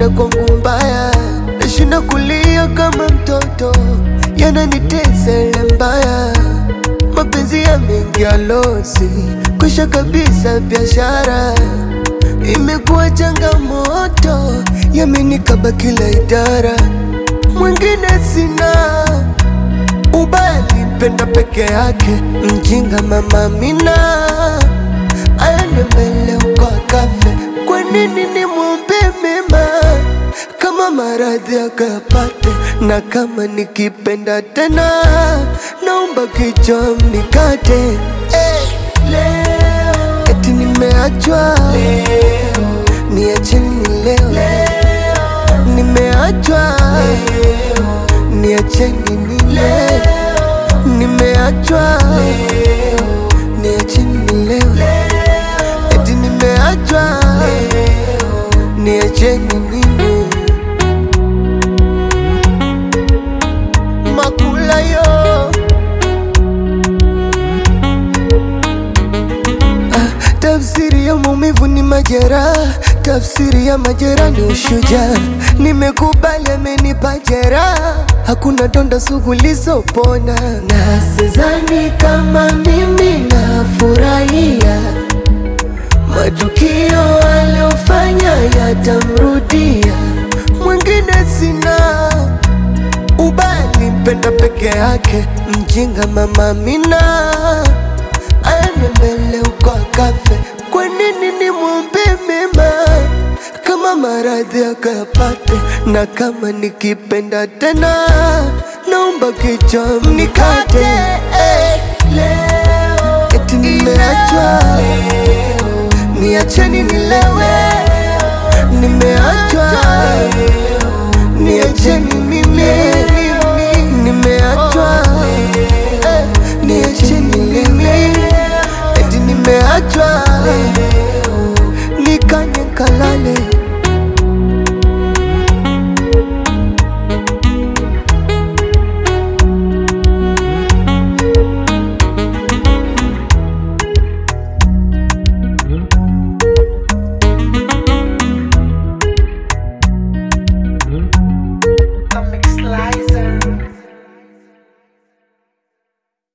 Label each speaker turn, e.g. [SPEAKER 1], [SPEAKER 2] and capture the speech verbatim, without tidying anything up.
[SPEAKER 1] yananitenda kwangu mbaya, nashinda kulia kama mtoto, yananitesa ile mbaya. Mapenzi yameingia losi, kwisha kabisa biashara, imekuwa changamoto, yamenikaba kila idara. Mwingine sina, ubaya nipenda peke yake, mjinga mama Amina, aende mbele uko akafe. Kwa nini nimwombe mema kama maradhi akapate, na kama nikipenda tena naomba kichwa mnikate. Hey, leo eti nimeachwa, leo niacheni nilewe, leo nimeachwa, leo niacheni nilewe, nimeachwa, leo niacheni nilewe, eti nimeachwa, leo niacheni nilewe. Makula yo ah, tafsiri ya maumivu ni majeraha, tafsiri ya majeraha ni ushujaa. Nimekubali amenipa jeraha, hakuna donda sugu lisopona, na sidhani kama mimi nafurahia matukio aliyofanya yatamrudia. Mwingine sina, ubaya nipenda peke yake, mjinga mama Amina, aende mbele uko akafe. Kwa nini nimwombe mema kama maradhi akapate, na kama nikipenda tena naomba kichwa mnikate. Hey, leo eti nimeachwa, leo niacheni nilewe,